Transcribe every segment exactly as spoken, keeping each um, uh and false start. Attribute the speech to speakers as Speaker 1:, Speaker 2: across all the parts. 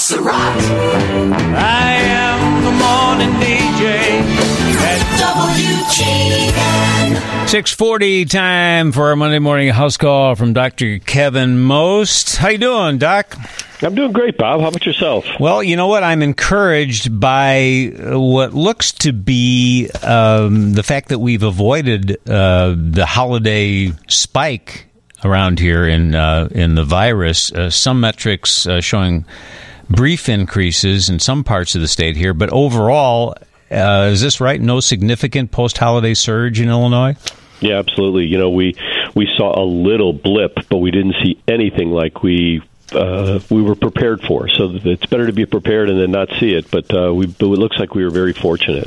Speaker 1: That's a rock.
Speaker 2: I am the morning D J at
Speaker 1: W G N.
Speaker 2: six forty time for our Monday morning house call from Doctor Kevin Most. How you doing, Doc?
Speaker 3: I'm doing great, Bob. How about yourself?
Speaker 2: Well, you know what? I'm encouraged by what looks to be um, the fact that we've avoided uh, the holiday spike around here in uh, in the virus. Uh, some metrics uh, showing brief increases in some parts of the state here, but overall, uh, is this right? No significant post-holiday surge in Illinois?
Speaker 3: Yeah, absolutely. You know, we we saw a little blip, but we didn't see anything like we uh, we were prepared for. So it's better to be prepared and then not see it. But uh, we but it looks like we were very fortunate.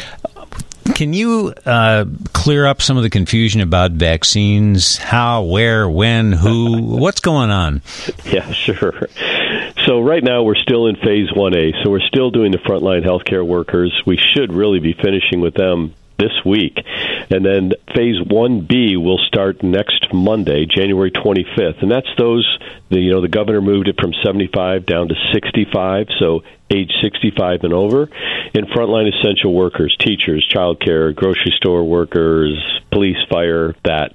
Speaker 2: Can you uh, clear up some of the confusion about vaccines? How, where, when, who? What's going on?
Speaker 3: Yeah, sure. So right now we're still in phase one A. So we're still doing the frontline healthcare workers. We should really be finishing with them this week. And then phase one B will start next Monday, January twenty-fifth. And that's those, the, you know, the governor moved it from seventy-five down to sixty-five, so age sixty-five and over. And frontline essential workers, teachers, childcare, grocery store workers, police, fire, that.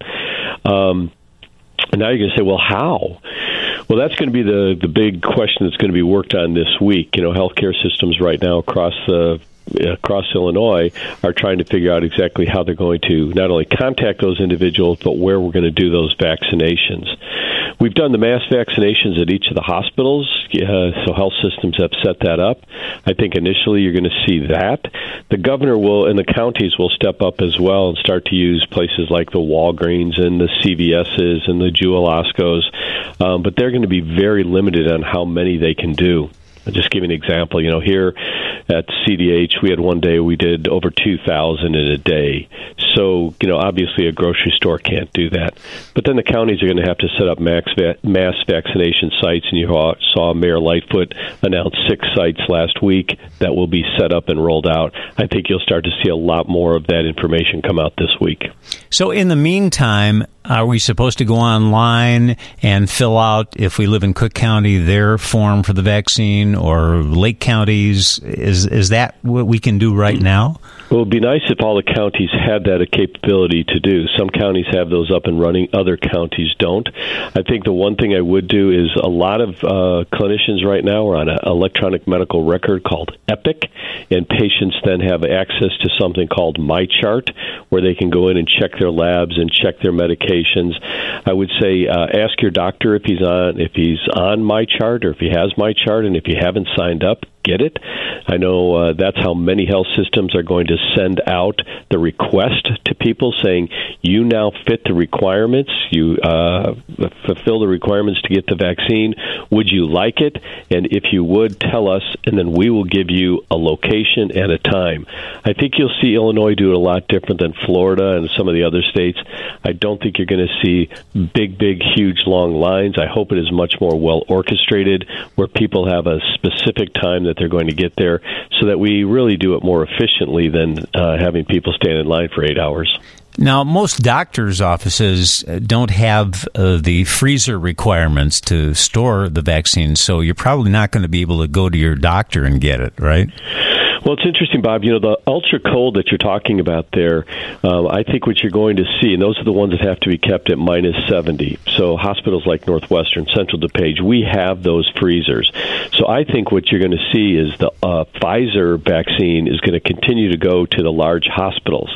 Speaker 3: Um, and now you're going to say, well, how? Well, that's going to be the, the big question that's going to be worked on this week. You know, healthcare systems right now across the across Illinois are trying to figure out exactly how they're going to not only contact those individuals, but where we're going to do those vaccinations. We've done the mass vaccinations at each of the hospitals, uh, so health systems have set that up. I think initially you're going to see that. The governor will, and the counties will step up as well and start to use places like the Walgreens and the C V S's and the Jewel Oscos, um, but they're going to be very limited on how many they can do. I'll just give you an example. You know, here at C D H, we had one day we did over two thousand in a day. So, you know, obviously a grocery store can't do that. But then the counties are going to have to set up max va- mass vaccination sites, and you saw Mayor Lightfoot announce six sites last week that will be set up and rolled out. I think you'll start to see a lot more of that information come out this week.
Speaker 2: So in the meantime, are we supposed to go online and fill out, if we live in Cook County, their form for the vaccine, or Lake counties? Is is that what we can do right now?
Speaker 3: Well, it would be nice if all the counties had that a capability to do. Some counties have those up and running. Other counties don't. I think the one thing I would do is a lot of uh, clinicians right now are on an electronic medical record called Epic, and patients then have access to something called MyChart, where they can go in and check their labs and check their medications. I would say uh, ask your doctor if he's on if he's on MyChart or if he has MyChart, and if you haven't signed up, get it. I know uh, that's how many health systems are going to send out the request to people saying, you now fit the requirements, you uh, fulfill the requirements to get the vaccine. Would you like it? And if you would, tell us, and then we will give you a location and a time. I think you'll see Illinois do it a lot different than Florida and some of the other states. I don't think you're going to see big, big, huge, long lines. I hope it is much more well orchestrated, where people have a specific time that they're going to get there, so that we really do it more efficiently than uh, having people stand in line for eight hours.
Speaker 2: Now, most doctors' offices don't have uh, the freezer requirements to store the vaccine, so you're probably not going to be able to go to your doctor and get it, right?
Speaker 3: Well, it's interesting, Bob. You know, the ultra cold that you're talking about there, um, I think what you're going to see, and those are the ones that have to be kept at minus seventy. So hospitals like Northwestern, Central DuPage, we have those freezers. So I think what you're going to see is the uh, Pfizer vaccine is going to continue to go to the large hospitals.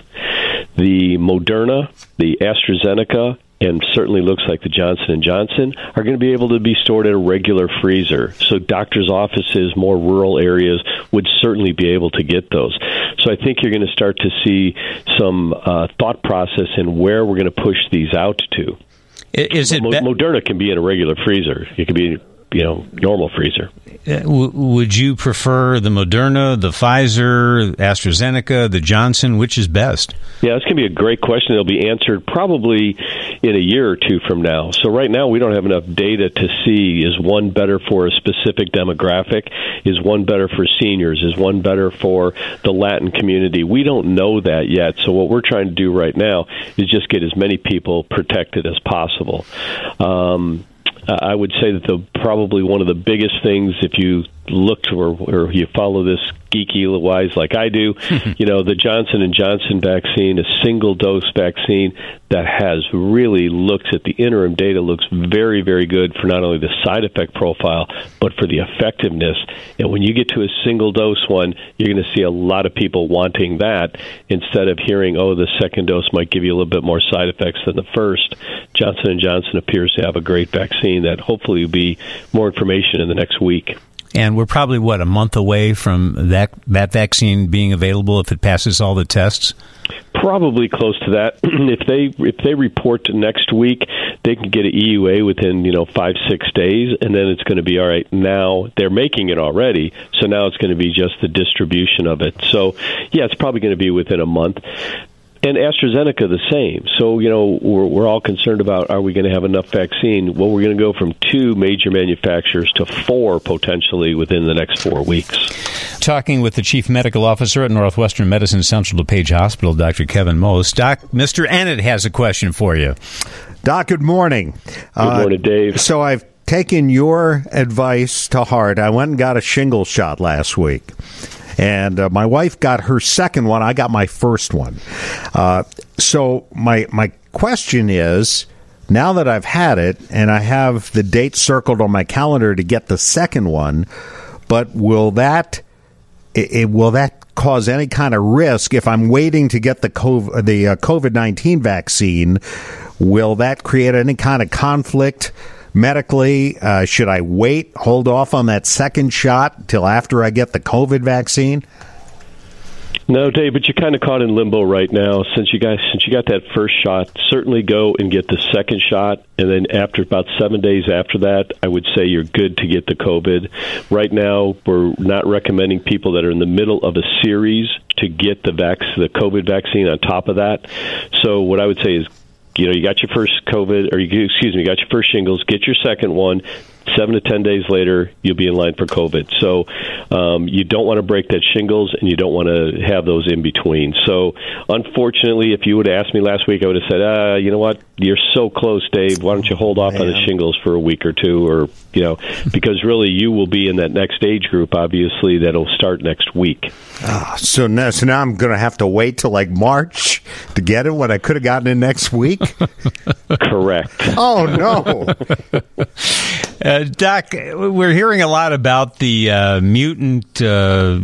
Speaker 3: The Moderna, the AstraZeneca, and certainly looks like the Johnson and Johnson are going to be able to be stored in a regular freezer. So doctors' offices, more rural areas, would certainly be able to get those. So I think you're going to start to see some uh, thought process in where we're going to push these out to.
Speaker 2: Is it
Speaker 3: Mo-
Speaker 2: be-
Speaker 3: Moderna can be in a regular freezer. It can be, you know, normal freezer.
Speaker 2: Uh, w- would you prefer the Moderna, the Pfizer, AstraZeneca, the Johnson? Which is best?
Speaker 3: Yeah, that's going to be a great question. It'll be answered probably in a year or two from now. So right now we don't have enough data to see, is one better for a specific demographic? Is one better for seniors? Is one better for the Latin community? We don't know that yet. So what we're trying to do right now is just get as many people protected as possible. Um, I would say that the probably one of the biggest things, if you looked or, or you follow this geeky wise like I do, you know, the Johnson and Johnson vaccine, a single dose vaccine that has really looked at the interim data, looks very, very good for not only the side effect profile, but for the effectiveness. And when you get to a single dose one, you're going to see a lot of people wanting that instead of hearing, oh, the second dose might give you a little bit more side effects than the first. Johnson and Johnson appears to have a great vaccine that hopefully will be more information in the next week.
Speaker 2: And we're probably, what, a month away from that that vaccine being available if it passes all the tests?
Speaker 3: Probably close to that. If they if they report next week, they can get an E U A within, you know, five, six days, and then it's going to be, all right, now they're making it already, so now it's going to be just the distribution of it. So, yeah, it's probably going to be within a month. And AstraZeneca the same. So, you know, we're, we're all concerned about, are we going to have enough vaccine? Well, we're going to go from two major manufacturers to four potentially within the next four weeks.
Speaker 2: Talking with the Chief Medical Officer at Northwestern Medicine Central DuPage Hospital, Doctor Kevin Most. Doc, Mister Ennett has a question for you.
Speaker 4: Doc, good morning.
Speaker 3: Good morning, uh, Dave.
Speaker 4: So I've taken your advice to heart. I went and got a shingle shot last week. And uh, my wife got her second one. I got my first one. Uh, so my my question is, now that I've had it and I have the date circled on my calendar to get the second one, but will that it, it, will that cause any kind of risk if I'm waiting to get the COVID, the uh, COVID nineteen vaccine? Will that create any kind of conflict? Medically, uh, should I wait, hold off on that second shot till after I get the COVID vaccine?
Speaker 3: No, Dave, but you're kind of caught in limbo right now. Since you guys, since you got that first shot, certainly go and get the second shot, and then after about seven days after that, I would say you're good to get the COVID. Right now, we're not recommending people that are in the middle of a series to get the vac- the COVID vaccine on top of that. So what I would say is, you know, you got your first COVID, or you, excuse me, you got your first shingles, get your second one. Seven to ten days later, you'll be in line for COVID. So um, you don't want to break that shingles, and you don't want to have those in between. So unfortunately, if you would have asked me last week, I would have said, uh, you know what, you're so close, Dave. Why don't you hold off Man. on the shingles for a week or two, or, you know, because really you will be in that next age group, obviously, that'll start next week.
Speaker 4: Oh, so, now, so now I'm going to have to wait till like March to get it when I could have gotten it next week?
Speaker 3: Correct.
Speaker 4: Oh, no.
Speaker 2: Uh, Doc, we're hearing a lot about the uh, mutant uh,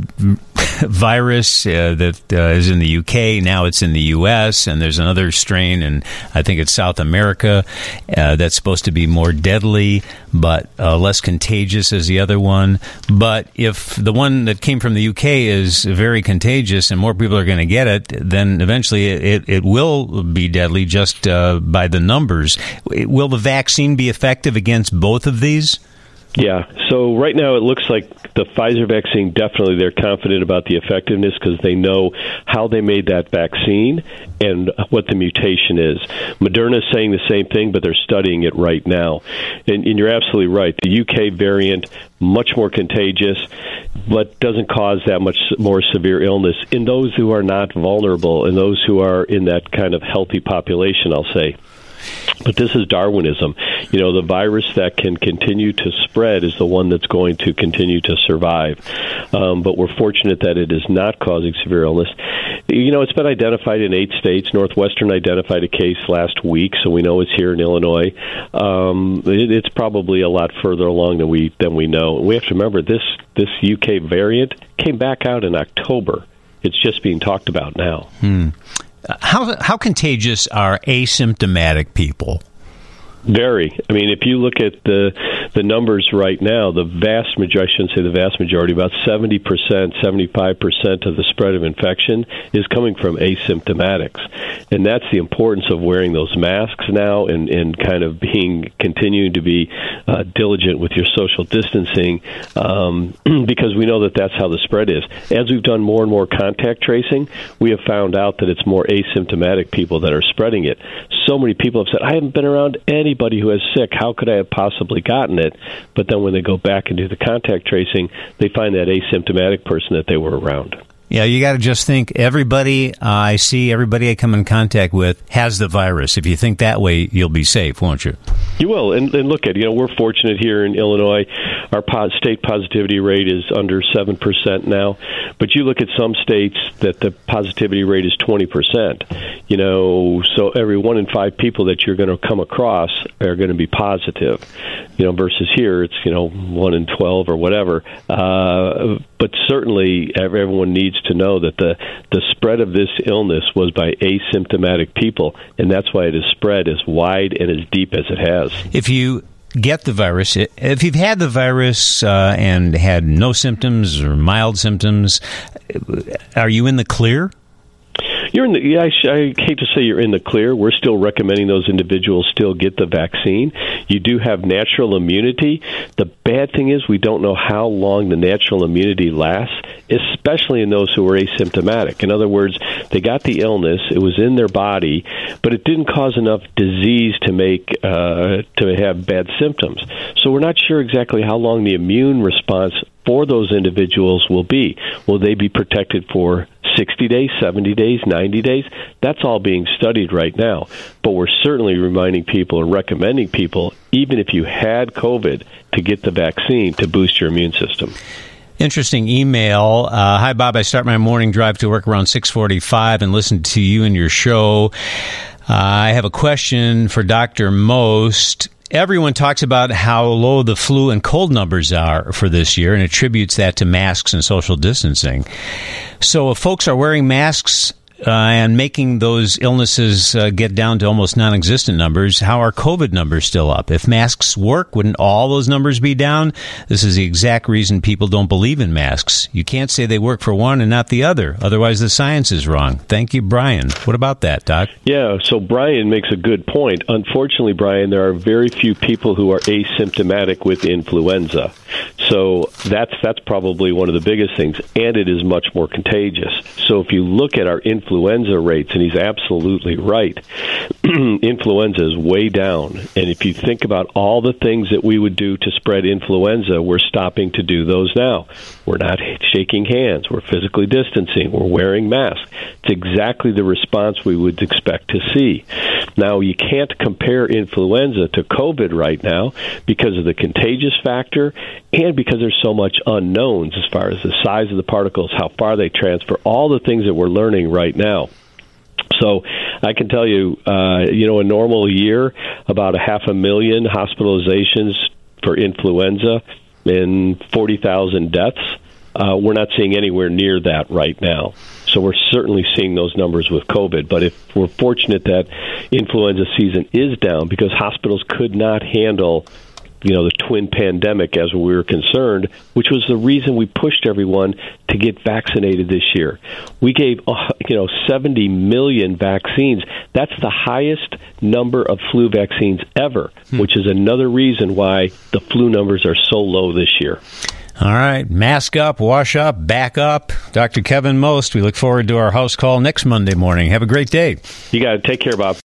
Speaker 2: virus uh, that uh, is in the U K. Now it's in the U S, and there's another strain in, I think it's South America, uh, that's supposed to be more deadly but uh, less contagious as the other one. But if the one that came from the U K is very contagious and more people are going to get it, then eventually it, it will be deadly just uh, by the numbers. Will the vaccine be effective against both of these?
Speaker 3: Yeah. So right now it looks like the Pfizer vaccine, definitely they're confident about the effectiveness because they know how they made that vaccine and what the mutation is. Moderna is saying the same thing, but they're studying it right now. And, and you're absolutely right. The U K variant, much more contagious, but doesn't cause that much more severe illness in those who are not vulnerable and those who are in that kind of healthy population, I'll say. But this is Darwinism. You know, the virus that can continue to spread is the one that's going to continue to survive. Um, but we're fortunate that it is not causing severe illness. You know, it's been identified in eight states. Northwestern identified a case last week, so we know it's here in Illinois. Um, it, it's probably a lot further along than we than we know. We have to remember this this U K variant came back out in October. It's just being talked about now.
Speaker 2: Hmm. How how contagious are asymptomatic people?
Speaker 3: Very. I mean, if you look at the the numbers right now, the vast majority, I shouldn't say the vast majority, about seventy percent, seventy-five percent of the spread of infection is coming from asymptomatics. And that's the importance of wearing those masks now and, and kind of being, continuing to be uh, diligent with your social distancing um, because we know that that's how the spread is. As we've done more and more contact tracing, we have found out that it's more asymptomatic people that are spreading it. So many people have said, I haven't been around any Anybody who is sick, how could I have possibly gotten it? But then when they go back and do the contact tracing, they find that asymptomatic person that they were around.
Speaker 2: Yeah, you got to just think everybody uh, I see, everybody I come in contact with has the virus. If you think that way, you'll be safe, won't you?
Speaker 3: You will. And, and look at, you know, we're fortunate here in Illinois. Our po- state positivity rate is under seven percent now. But you look at some states that the positivity rate is twenty percent. You know, so every one in five people that you're going to come across are going to be positive. You know, versus here, it's, you know, one in twelve or whatever. Uh, but certainly everyone needs to know that the, the spread of this illness was by asymptomatic people, and that's why it has spread as wide and as deep as it has.
Speaker 2: If you get the virus, if you've had the virus uh, and had no symptoms or mild symptoms, are you in the clear?
Speaker 3: You're in the, yeah, I, sh- I hate to say you're in the clear. We're still recommending those individuals still get the vaccine. You do have natural immunity. The bad thing is we don't know how long the natural immunity lasts, especially in those who are asymptomatic. In other words, they got the illness, it was in their body, but it didn't cause enough disease to make uh, to have bad symptoms. So we're not sure exactly how long the immune response for those individuals will be. Will they be protected for sixty days, seventy days, ninety days? That's all being studied right now. But we're certainly reminding people and recommending people, even if you had COVID, to get the vaccine to boost your immune system.
Speaker 2: Interesting email. Uh, Hi, Bob. I start my morning drive to work around six forty-five and listen to you and your show. Uh, I have a question for Doctor Most. Everyone talks about how low the flu and cold numbers are for this year and attributes that to masks and social distancing. So if folks are wearing masks uh, and making those illnesses uh, get down to almost non-existent numbers, how are COVID numbers still up? If masks work, wouldn't all those numbers be down? This is the exact reason people don't believe in masks. You can't say they work for one and not the other. Otherwise, the science is wrong. Thank you, Brian. What about that, Doc?
Speaker 3: Yeah, so Brian makes a good point. Unfortunately, Brian, there are very few people who are asymptomatic with influenza. So that's that's probably one of the biggest things, and it is much more contagious. So if you look at our influenza rates, and he's absolutely right, influenza is way down. And if you think about all the things that we would do to spread influenza, we're stopping to do those now. We're not shaking hands. We're physically distancing. We're wearing masks. It's exactly the response we would expect to see. Now, you can't compare influenza to COVID right now because of the contagious factor and because there's so much unknowns as far as the size of the particles, how far they transfer, all the things that we're learning right now. So I can tell you, uh, you know, a normal year, about a half a million hospitalizations for influenza and forty thousand deaths. Uh, we're not seeing anywhere near that right now. So we're certainly seeing those numbers with COVID. But if we're fortunate that influenza season is down because hospitals could not handle, you know, the twin pandemic as we were concerned, which was the reason we pushed everyone to get vaccinated this year. We gave, uh, you know, seventy million vaccines. That's the highest number of flu vaccines ever, hmm. which is another reason why the flu numbers are so low this year.
Speaker 2: All right. Mask up, wash up, back up. Doctor Kevin Most, we look forward to our house call next Monday morning. Have a great day.
Speaker 3: You got to take care, Bob.